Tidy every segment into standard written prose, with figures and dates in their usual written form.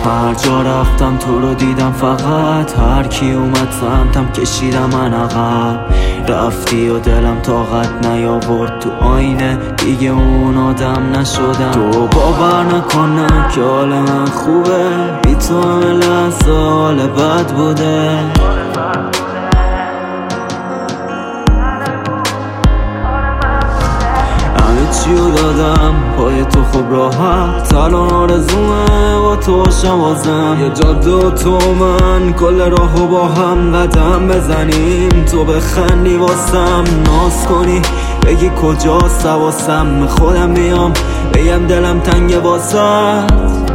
هر جا رفتم تو رو دیدم، فقط هر کی اومد سمتم کشیدم من عقب. رفتی و دلم طاقت نیاورد، تو آینه دیگه اون آدم نشدم. تو باور نکنم که حال من خوبه، بی تو همه لحظه حال بد بوده. چیو دادم پای تو خوب راحت، الان آرزومه با تو باشم بازم. یه جاده و تو من کل راهو با هم قدم بزنیم، تو بخندی واسم ناز کنی بگی کجاست حواسم. خودم بیام بگم دلم تنگه واسد.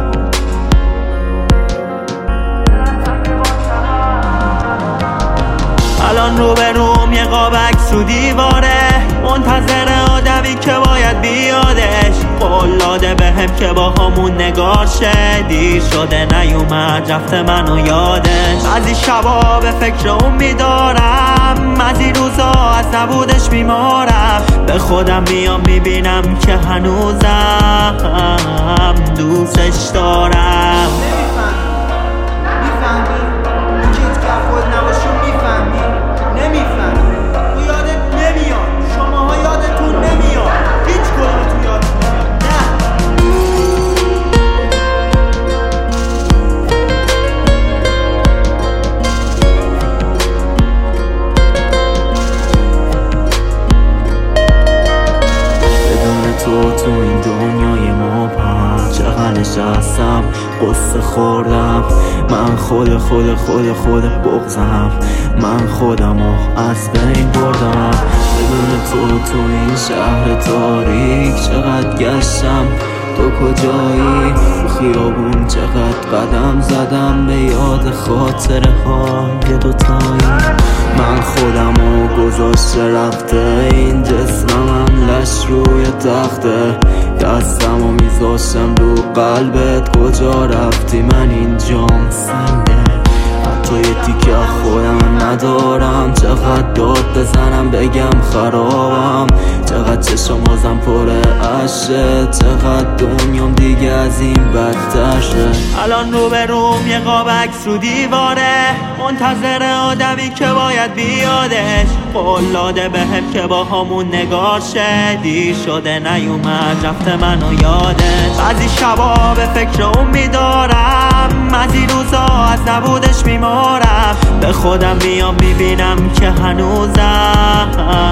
الان رو به روم یه قاب عکس رو دیواره، منتظر آدمی که باید بیادش. قول داده بهم که با همون نگار شه، دیر شده نیومد رفته منو یادش. بعضی شبا به فکر اون میدارم، بعضی روزا از نبودش میمارم. به خودم میام میبینم که هنوزم دوستش دارم. تو این دنیای مبهم چقدر نشستم قصه خوردم. من خود بغضم، من خودمو از بین بردم. بدون تو این شهر تاریک چقدر گشتم، تو کجایی؟ تو خیابون چقدر قدم زدم به یاد خاطره های دوتایی. من خودمو گذاشته رفته این جسمم لش روی تخته، دستمو میذاشتم رو قلبت کجا رفتی؟ من اینجام سنده، حتی یه تیکه خودم ندارم. چقدر داد بزنم بگم خرابم، چقدر چشم بازم پر عشقه، چقدر دنیام دیگه از این بدتر شد. الان رو به روم یه قاب عکس رو دیواره، منتظر آدمی که باید بیادش. قول داده بهم که با همون نگار شه، دیر شده نیومد رفته منو یادش. بعضی شبا به فکر اون میدارم، بعضی روزا از نبودش میمارم. به خودم میام میبینم که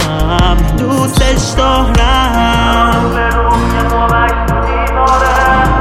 هنوزم دوستش دارم.